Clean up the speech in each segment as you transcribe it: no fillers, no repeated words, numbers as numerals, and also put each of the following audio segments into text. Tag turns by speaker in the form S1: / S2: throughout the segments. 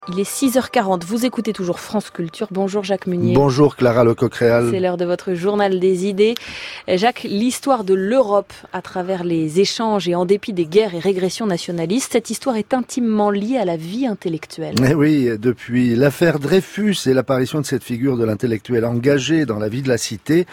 S1: Il est 6h40, vous écoutez toujours France Culture. Bonjour Jacques Munier.
S2: Bonjour Clara Lecoq-Réal.
S1: C'est l'heure de votre journal des idées. Jacques, l'histoire de l'Europe à travers les échanges et en dépit des guerres et régressions nationalistes, cette histoire est intimement liée à la vie intellectuelle.
S2: Eh oui, depuis l'affaire Dreyfus et l'apparition de cette figure de l'intellectuel engagé dans la vie de la cité,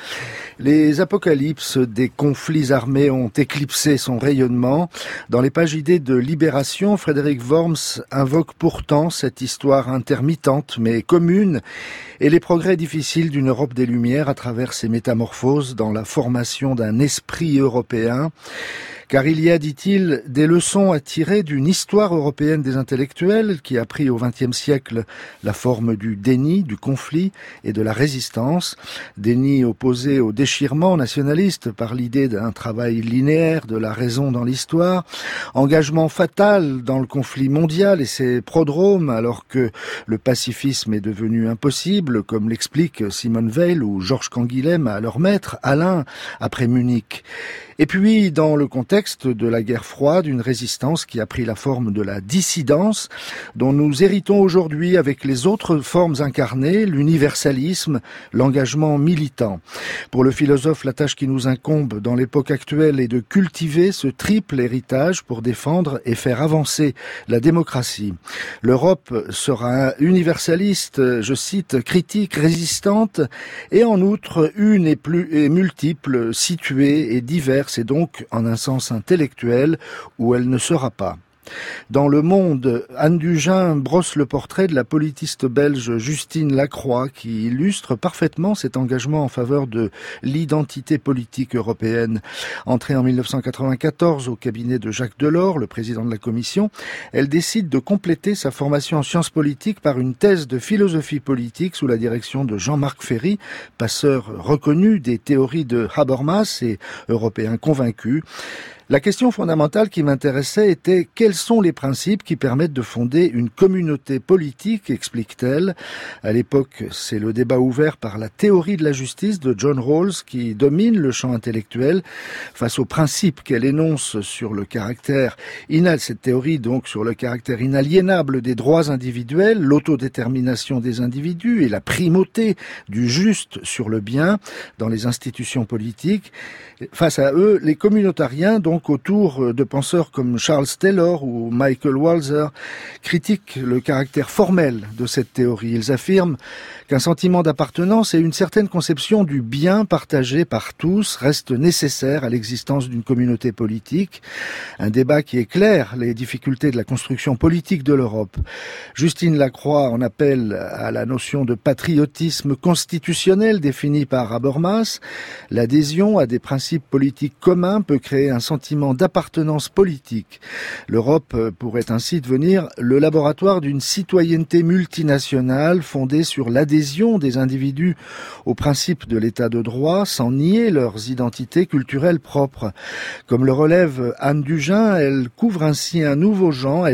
S2: les apocalypses des conflits armés ont éclipsé son rayonnement. Dans les pages idées de Libération, Frédéric Worms invoque pourtant cette histoire intermittente mais commune et les progrès difficiles d'une Europe des Lumières à travers ses métamorphoses dans la formation d'un esprit européen. Car il y a, dit-il, des leçons à tirer d'une histoire européenne des intellectuels qui a pris au XXe siècle la forme du déni, du conflit et de la résistance. Déni opposé au déchirement nationaliste par l'idée d'un travail linéaire de la raison dans l'histoire. Engagement fatal dans le conflit mondial et ses prodromes alors que le pacifisme est devenu impossible, comme l'explique Simone Weil ou Georges Canguilhem à leur maître, Alain, après Munich. Et puis, dans le contexte de la guerre froide, une résistance qui a pris la forme de la dissidence, dont nous héritons aujourd'hui avec les autres formes incarnées, l'universalisme, l'engagement militant. Pour le philosophe, la tâche qui nous incombe dans l'époque actuelle est de cultiver ce triple héritage pour défendre et faire avancer la démocratie. L'Europe sera universaliste, je cite, critique, résistante, et en outre une et multiple, située et diverse, et donc en un sens intellectuel où elle ne sera pas. Dans Le Monde, Anne Dugin brosse le portrait de la politiste belge Justine Lacroix qui illustre parfaitement cet engagement en faveur de l'identité politique européenne. Entrée en 1994 au cabinet de Jacques Delors, le président de la Commission, elle décide de compléter sa formation en sciences politiques par une thèse de philosophie politique sous la direction de Jean-Marc Ferry, passeur reconnu des théories de Habermas et européen convaincu. La question fondamentale qui m'intéressait était quels sont les principes qui permettent de fonder une communauté politique, explique-t-elle. À l'époque, c'est le débat ouvert par la théorie de la justice de John Rawls qui domine le champ intellectuel face aux principes qu'elle énonce sur le caractère cette théorie donc sur le caractère inaliénable des droits individuels, l'autodétermination des individus et la primauté du juste sur le bien dans les institutions politiques. Face à eux, les communautariens donc autour de penseurs comme Charles Taylor ou Michael Walzer, critiquent le caractère formel de cette théorie. Ils affirment qu'un sentiment d'appartenance et une certaine conception du bien partagé par tous restent nécessaires à l'existence d'une communauté politique. Un débat qui éclaire les difficultés de la construction politique de l'Europe. Justine Lacroix en appelle à la notion de patriotisme constitutionnel définie par Habermas. L'adhésion à des principes politiques communs peut créer un sentiment d'appartenance politique. L'Europe pourrait ainsi devenir le laboratoire d'une citoyenneté multinationale fondée sur l'adhésion des individus aux principes de l'état de droit sans nier leurs identités culturelles propres. Comme le relève Anne Dugin, elle ouvre ainsi un nouveau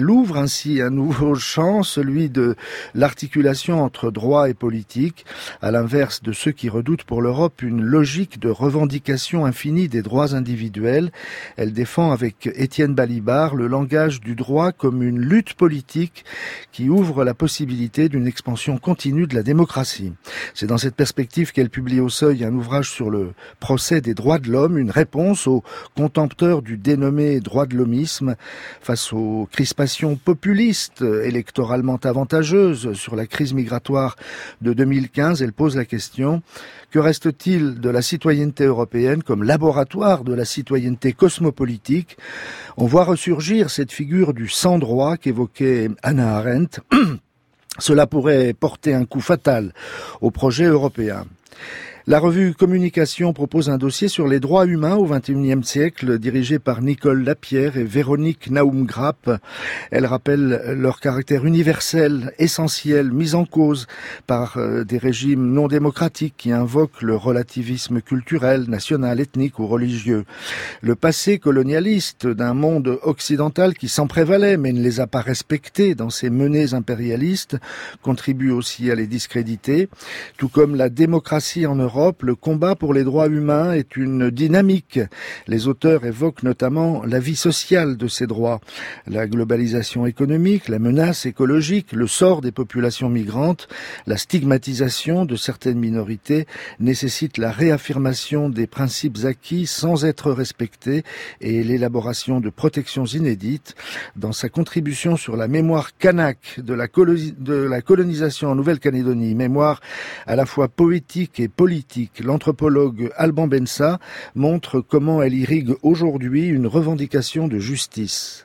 S2: champ, celui de l'articulation entre droit et politique, à l'inverse de ceux qui redoutent pour l'Europe une logique de revendication infinie des droits individuels. Elle défend avec Étienne Balibar le langage du droit comme une lutte politique qui ouvre la possibilité d'une expansion continue de la démocratie. C'est dans cette perspective qu'elle publie au Seuil un ouvrage sur le procès des droits de l'homme, une réponse aux contempteurs du dénommé droit de l'hommisme face aux crispations populistes électoralement avantageuses sur la crise migratoire de 2015. Elle pose la question: que reste-t-il de la citoyenneté européenne comme laboratoire de la citoyenneté cosmopolitique? On voit ressurgir cette figure du sans-droit qu'évoquait Hannah Arendt. Cela pourrait porter un coup fatal au projet européen. La revue Communication propose un dossier sur les droits humains au XXIe siècle, dirigé par Nicole Lapierre et Véronique Naum-Grapp. Elle rappelle leur caractère universel, essentiel, mis en cause par des régimes non démocratiques qui invoquent le relativisme culturel, national, ethnique ou religieux. Le passé colonialiste d'un monde occidental qui s'en prévalait mais ne les a pas respectés dans ses menées impérialistes contribue aussi à les discréditer, tout comme la démocratie en Europe Europe, le combat pour les droits humains est une dynamique. Les auteurs évoquent notamment la vie sociale de ces droits, la globalisation économique, la menace écologique, le sort des populations migrantes, la stigmatisation de certaines minorités nécessite la réaffirmation des principes acquis sans être respectés et l'élaboration de protections inédites. Dans sa contribution sur la mémoire kanak de la colonisation en Nouvelle-Calédonie, mémoire à la fois poétique et politique, l'anthropologue Alban Bensa montre comment elle irrigue aujourd'hui une revendication de justice.